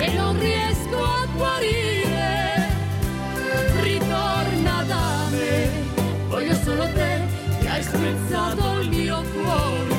e non riesco a guarire. Ritorna da me, voglio solo te che hai spezzato il mio cuore.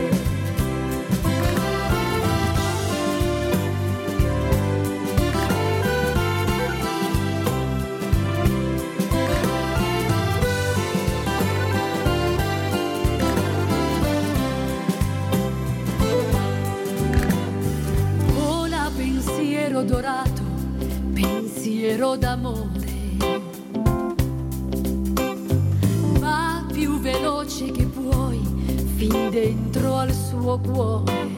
Pensiero dorato, pensiero d'amore, va più veloce che puoi, fin dentro al suo cuore.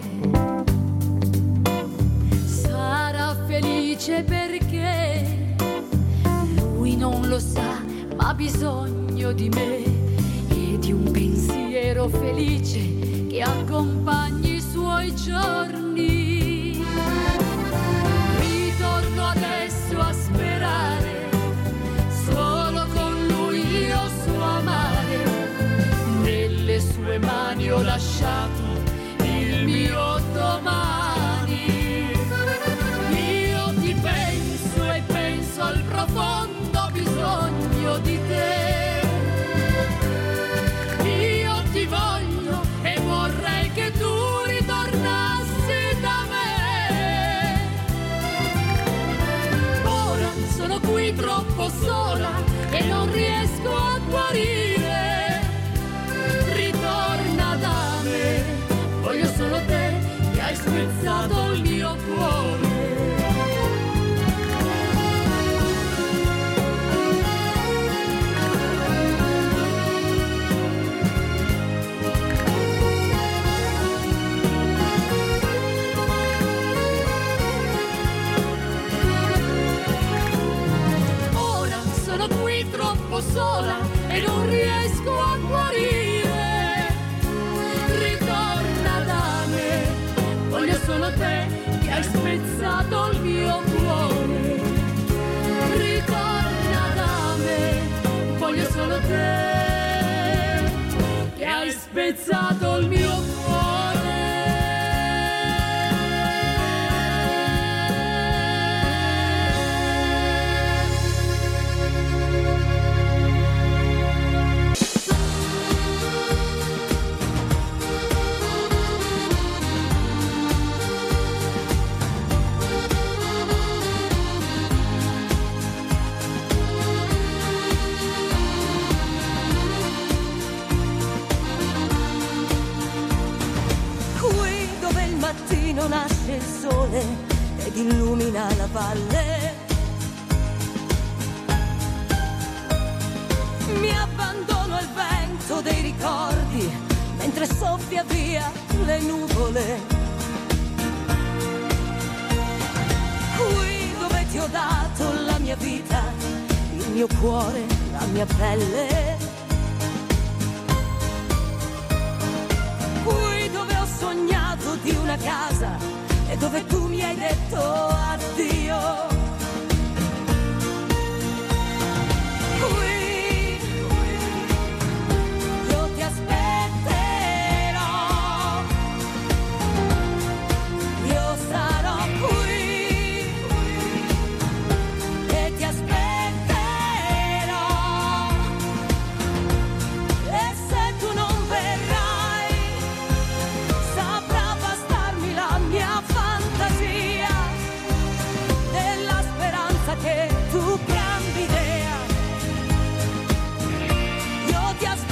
Sarà felice perché lui non lo sa, ma ha bisogno di me e di un pensiero felice che accompagni i suoi giorni. Torno adesso a sperare, solo con lui io so amare. Nelle sue mani ho lasciato il mio domani. Io ti penso e penso al profondo bisogno di te. Io ti voglio e vorrei che tu ritornassi da me. Sono qui troppo sola e non riesco a guarire. Ritorna da me, voglio solo te che hai spezzato il mio cuore. Troppo sola e non riesco a guarire. Ritorna da me, voglio solo te che hai spezzato il mio cuore. Ritorna da me, voglio solo te che hai spezzato il mio cuore. Nasce il sole ed illumina la valle. Mi abbandono al vento dei ricordi mentre soffia via le nuvole. Qui dove ti ho dato la mia vita, il mio cuore, la mia pelle. Qui dove ho sognato di una casa e dove tu mi hai detto addio. Qui io ti aspetterò, io sarò qui e ti aspetterò. E se tu non verrai, saprà bastarmi la mia fantasia della speranza che tu cambi idea. Io ti aspetterò.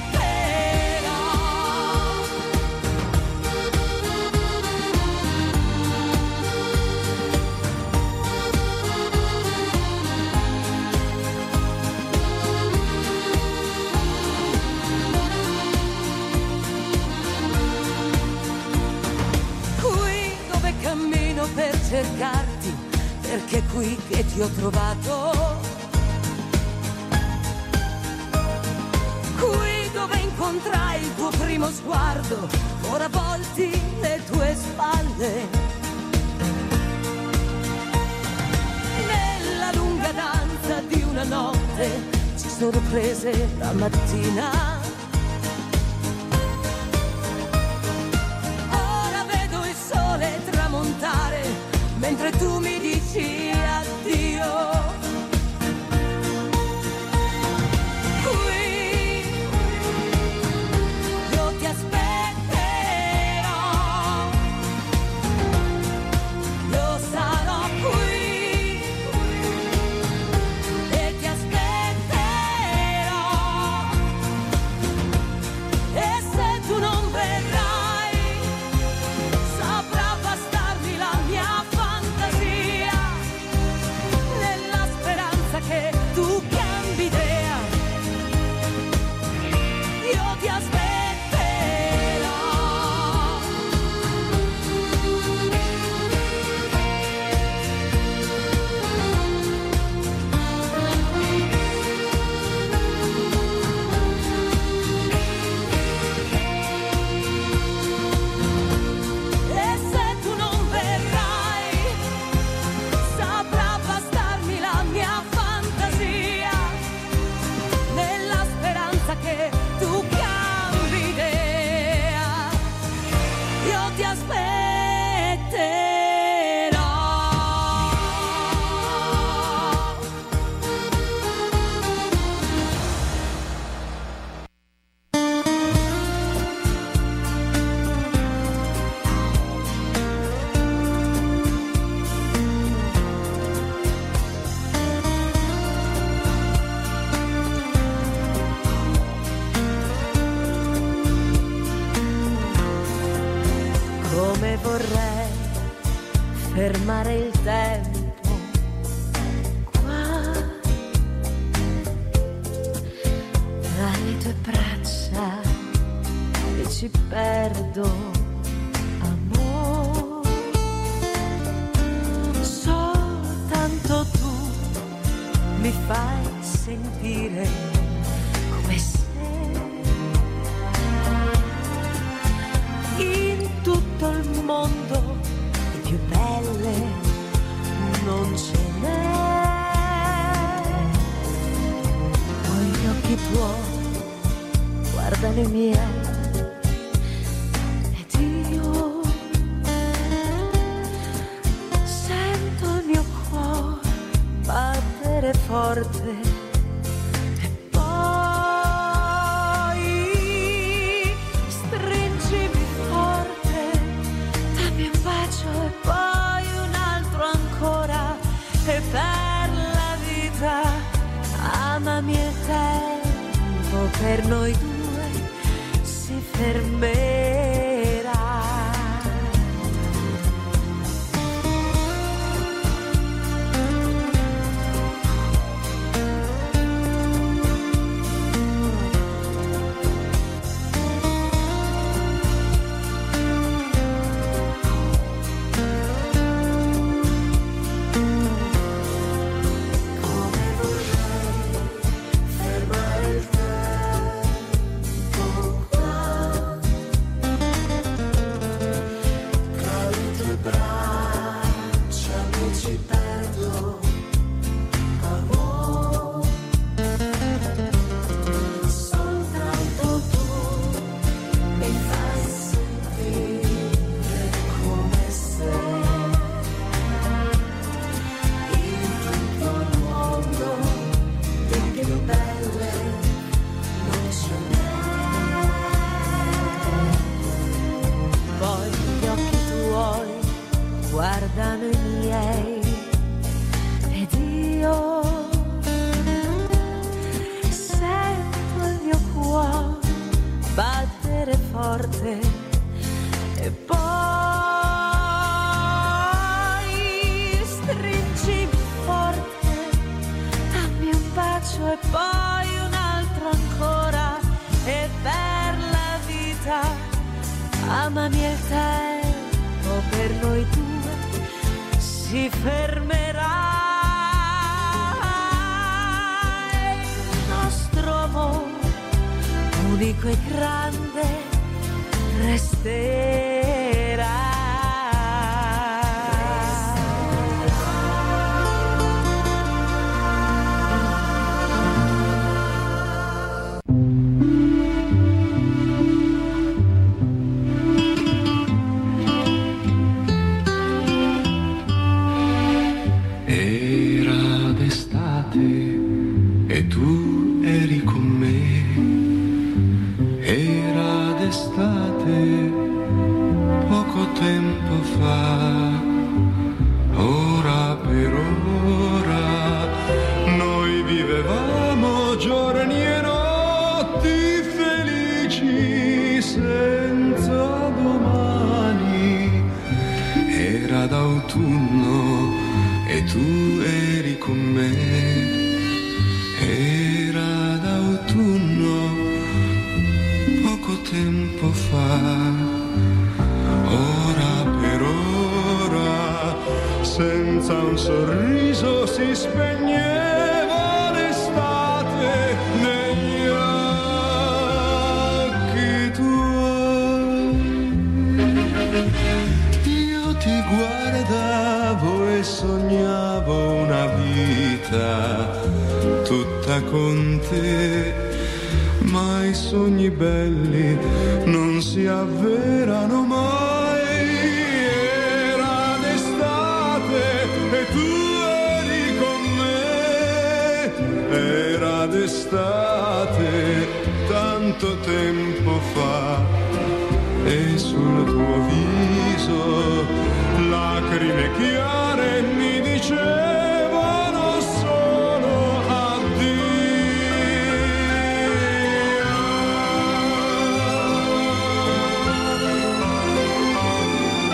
Qui dove cammino per cercarti, perché è qui che ti ho trovato. Qui dove incontrai il tuo primo sguardo, ora volti le tue spalle. Nella lunga danza di una notte ci sorprese la mattina. Ora vedo il sole tramontare mentre tu mi come vorrei fermare il tempo qua tra le tue braccia e ci perdo, amore. Soltanto tu mi fai sentire come se in tutto il mondo di più belle non ce n'è. Con gli occhi tuoi guardano i miei ed io sento il mio cuore battere forte. Amami, il tempo per noi due si fermerà. Guardano i miei ed io sento il mio cuore battere forte e poi stringimi forte, dammi un bacio e poi un altro ancora e per la vita amami, il tempo per noi due si fermerà. Il nostro amore unico e grande resterà. E tu eri con me, era d'estate, poco tempo fa, ora per ora, noi vivevamo giorni e notti felici senza domani, era d'autunno e tu eri con me. Era d'autunno, poco tempo fa, ora per ora, senza un sorriso si spegneva l'estate negli occhi tuoi. Io ti guardavo e sognavo una vita tutta con te, ma i sogni belli non si avverano mai. Era d'estate e tu eri con me, era d'estate tanto tempo fa, e sul tuo viso lacrime chiare mi dicevano solo addio.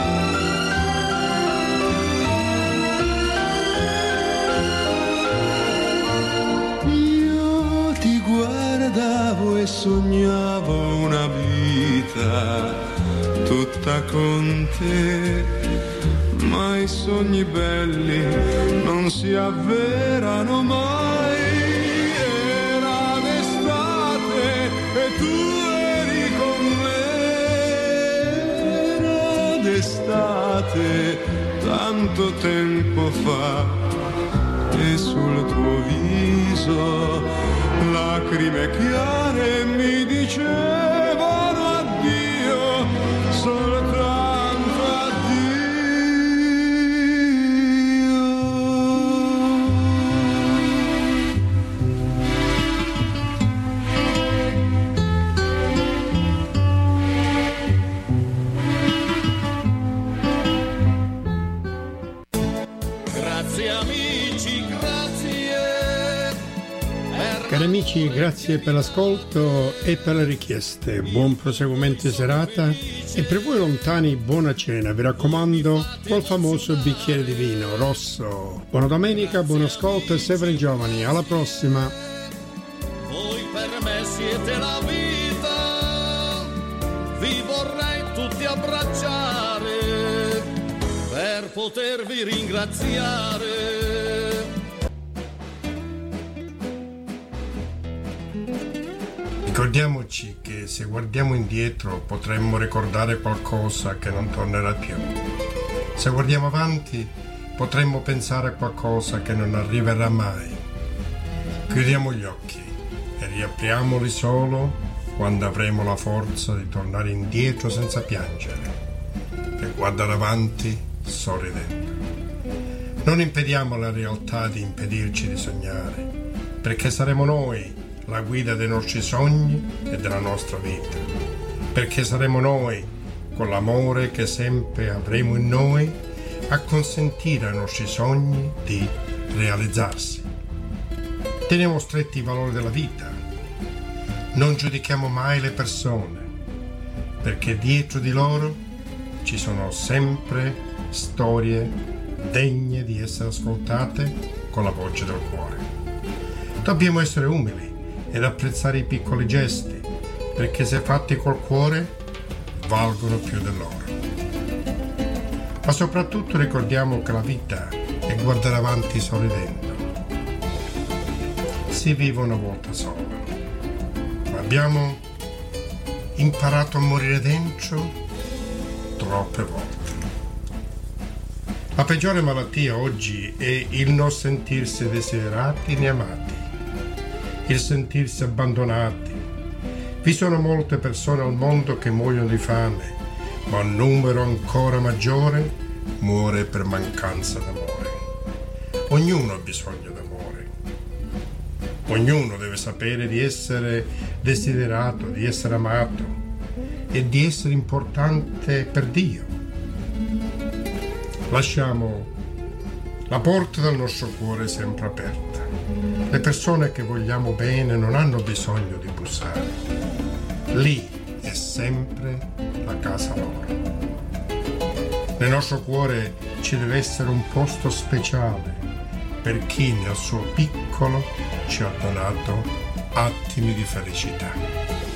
vita tutta con te, ma i sogni belli non si avverano mai. Era d'estate e tu eri con me, era d'estate tanto tempo fa, e sul tuo viso lacrime chiare mi dicevano addio, soltanto addio. Grazie amici, grazie. Cari amici, grazie per l'ascolto e per le richieste. Buon proseguimento di serata e per voi lontani buona cena. Vi raccomando col famoso bicchiere di vino rosso. Buona domenica, buon ascolto e sempre giovani. Alla prossima. Voi per me siete la vita, vi vorrei tutti abbracciare per potervi ringraziare. Ricordiamoci che se guardiamo indietro potremmo ricordare qualcosa che non tornerà più. Se guardiamo avanti potremmo pensare a qualcosa che non arriverà mai. Chiudiamo gli occhi e riapriamoli solo quando avremo la forza di tornare indietro senza piangere e guardare avanti sorridendo. Non impediamo alla realtà di impedirci di sognare, perché saremo noi la guida dei nostri sogni e della nostra vita, perché saremo noi, con l'amore che sempre avremo in noi, a consentire ai nostri sogni di realizzarsi. Teniamo stretti i valori della vita, non giudichiamo mai le persone, perché dietro di loro ci sono sempre storie degne di essere ascoltate con la voce del cuore. Dobbiamo essere umili ed apprezzare i piccoli gesti, perché se fatti col cuore valgono più dell'oro. Ma soprattutto ricordiamo che la vita è guardare avanti sorridendo. Si vive una volta sola, ma abbiamo imparato a morire dentro troppe volte. La peggiore malattia oggi è il non sentirsi desiderati né amati, il sentirsi abbandonati. Vi sono molte persone al mondo che muoiono di fame, ma un numero ancora maggiore muore per mancanza d'amore. Ognuno ha bisogno d'amore. Ognuno deve sapere di essere desiderato, di essere amato e di essere importante per Dio. Lasciamo la porta del nostro cuore sempre aperta. Le persone che vogliamo bene non hanno bisogno di bussare. Lì è sempre la casa loro. Nel nostro cuore ci deve essere un posto speciale per chi nel suo piccolo ci ha donato attimi di felicità.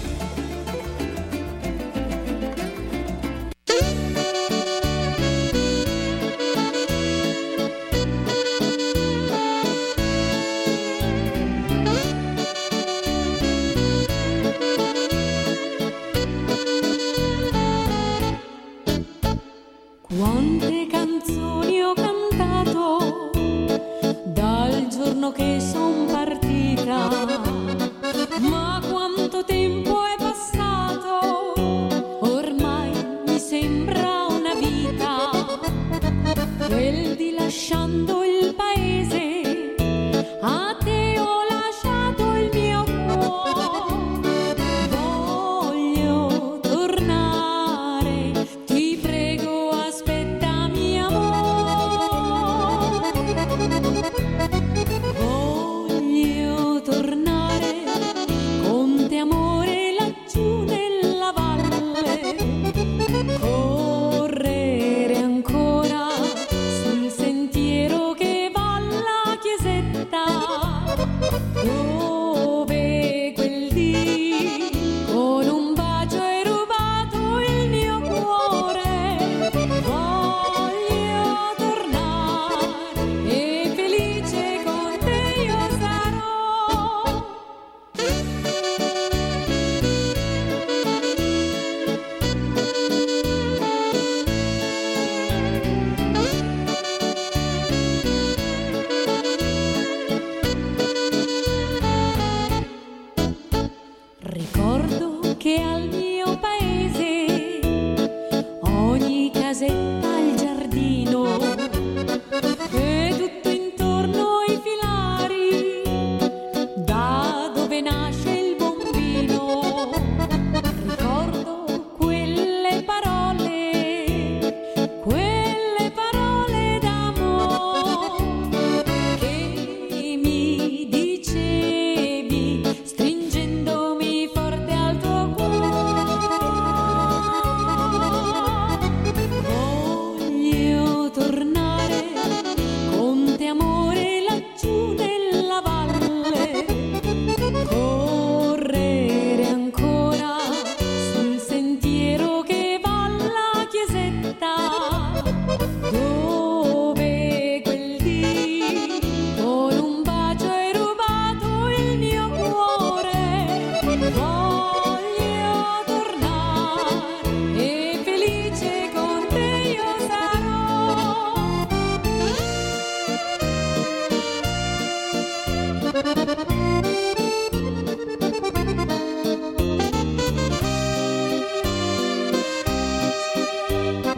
Quante canzoni ho cantato dal giorno che son partita, ma quanto tempo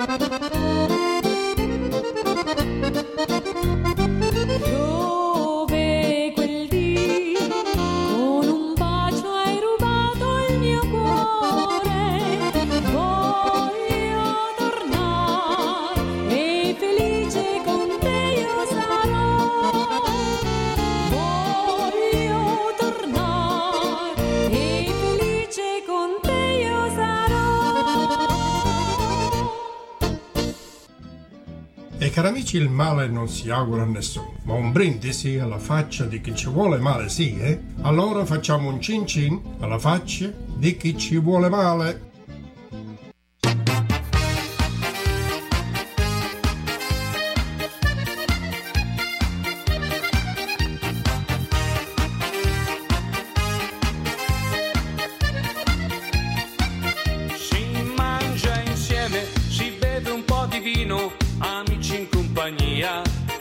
Dove quel dì con un bacio hai rubato il mio cuore, voglio tornare e felice con te io sarò. Voglio tornare e felice con te io sarò. E cari amici, il male non si augura a nessuno, ma un brindisi alla faccia di chi ci vuole male sì, eh? Allora facciamo un cin cin alla faccia di chi ci vuole male. Si mangia insieme, si beve un po' di vino, amici in compagnia.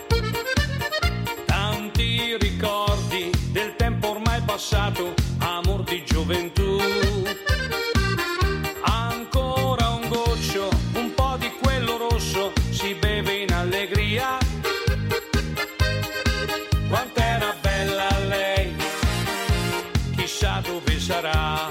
Tanti ricordi del tempo ormai passato, amor di gioventù. Ancora un goccio, un po' di quello rosso, si beve in allegria. Quant'era bella lei, chissà dove sarà.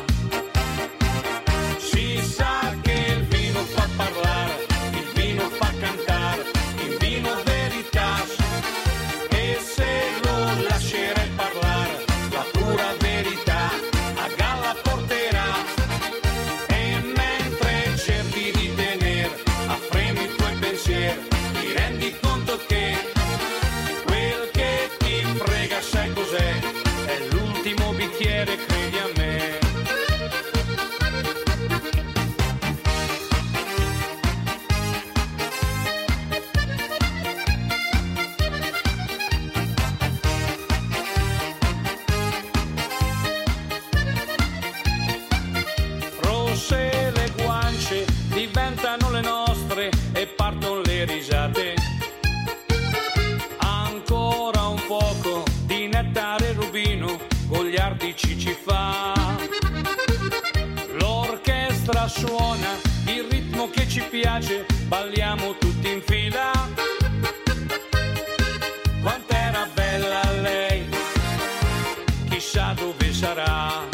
Si sa che il vino fa parlare, il vino fa cantare, il vino veritas. E se lo lascerai parlare, la pura verità a galla porterà. E mentre cerchi di tenere a freno i tuoi pensieri, ti rendi conto che quel che ti frega sai cos'è? È l'ultimo bicchiere, credi a me. Rosse le guance diventano le nostre e partono le risate. Ancora un poco di nettare rubino, gogliardici ci fa. L'orchestra suona il ritmo che ci piace, balliamo tutti in fila. Quant'era bella lei, chissà dove sarà.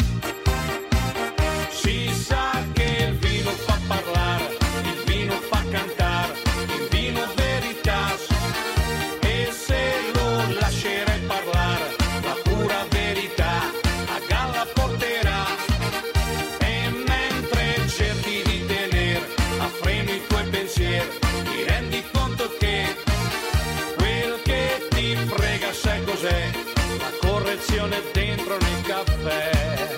Si sa che il vino fa parlare, il vino fa cantare, il vino veritas. E se lo lascerai parlare, la pura verità a galla porterà. E mentre cerchi di tenere a freno i tuoi pensieri, ti rendi conto che quel che ti frega sai cos'è? La correzione dentro nel caffè.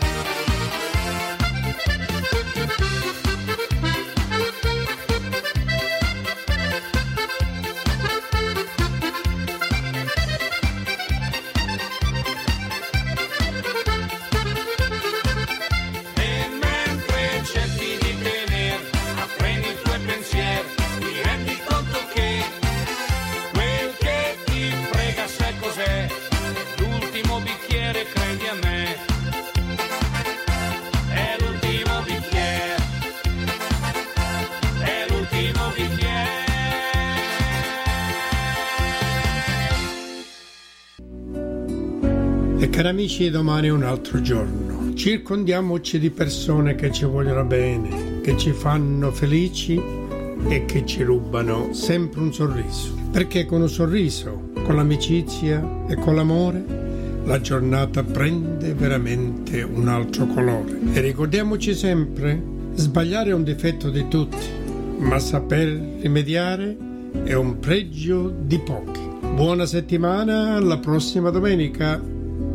E mentre cerchi di tenere a freno i tuoi pensieri, ti rendi conto che quel che ti frega sai cos'è? L'ultimo bicchiere, credi a me. È l'ultimo bicchiere, è l'ultimo bicchiere. E cari amici, domani è un altro giorno. Circondiamoci di persone che ci vogliono bene, che ci fanno felici e che ci rubano sempre un sorriso. Perché con un sorriso, con l'amicizia e con l'amore, la giornata prende veramente un altro colore. E ricordiamoci sempre, sbagliare è un difetto di tutti, ma saper rimediare è un pregio di pochi. Buona settimana, alla prossima domenica.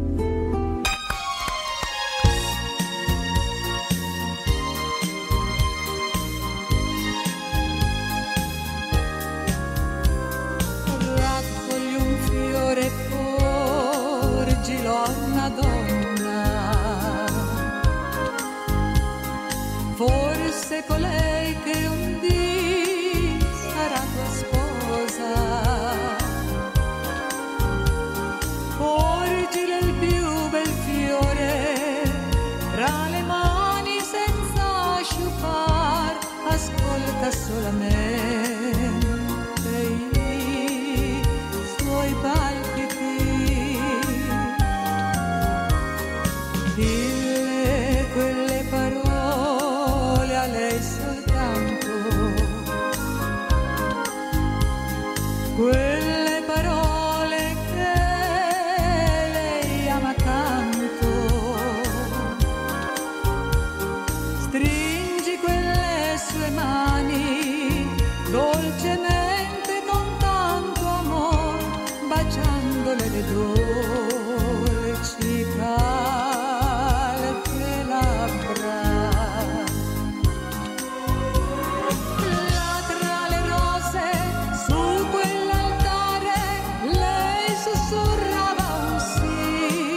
Raccogli un fiore e porgilo a una donna, forse colei che un dì sarà tua sposa. Porgi ascolta solamente i suoi palpiti, dille quelle parole a lei soltanto, quelle parole che lei ama tanto. Stringi quelle sue mani dolcemente con tanto amor, baciandole le dolci calde labbra. Là tra le rose su quell'altare lei sussurrava un sì,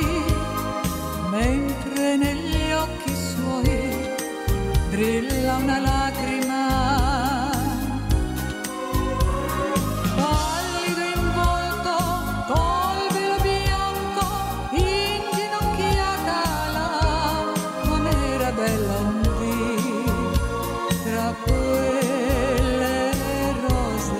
mentre negli occhi suoi brilla una lacrima. Pallido in volto, col velo bianco, inginocchiata là, com'era bella un dì tra quelle rose.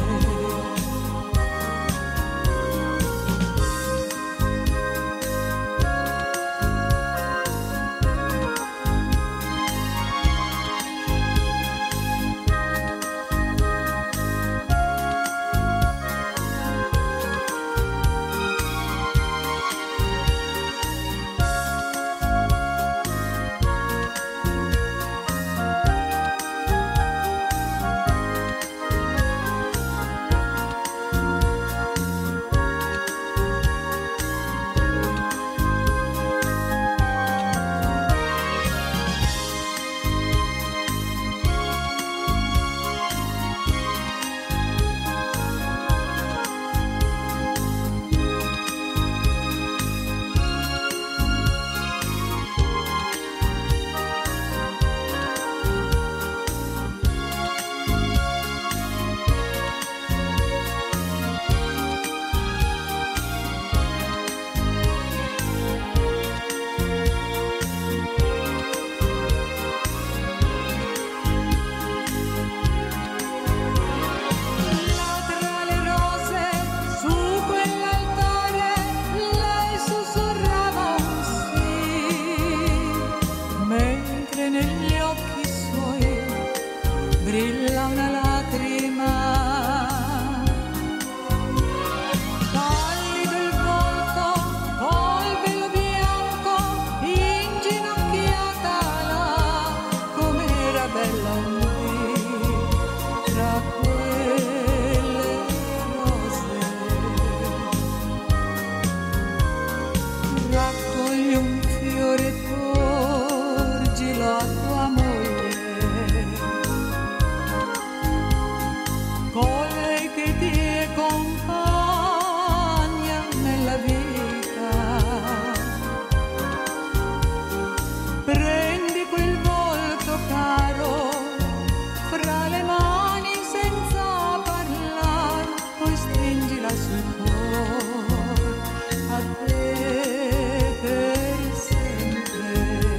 Brilla una lacrima, pallido il volto, col velo bianco, inginocchiata là, com'era bella un dì tra quelle rose. Raccogli un fiore e porgilo a tua moglie, colei che ti è compagna nella vita. Prendi quel volto caro fra le mani senza parlar, poi stringila sul cuore a te per sempre.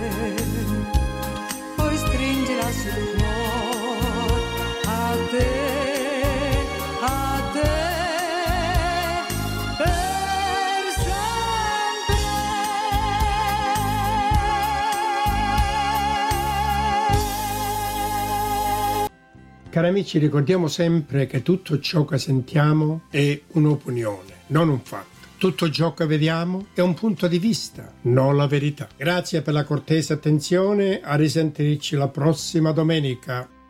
Poi stringila sul cuore a te per sempre. Cari amici, ricordiamo sempre che tutto ciò che sentiamo è un'opinione, non un fatto. Tutto ciò che vediamo è un punto di vista, non la verità. Grazie per la cortese attenzione, a risentirci la prossima domenica.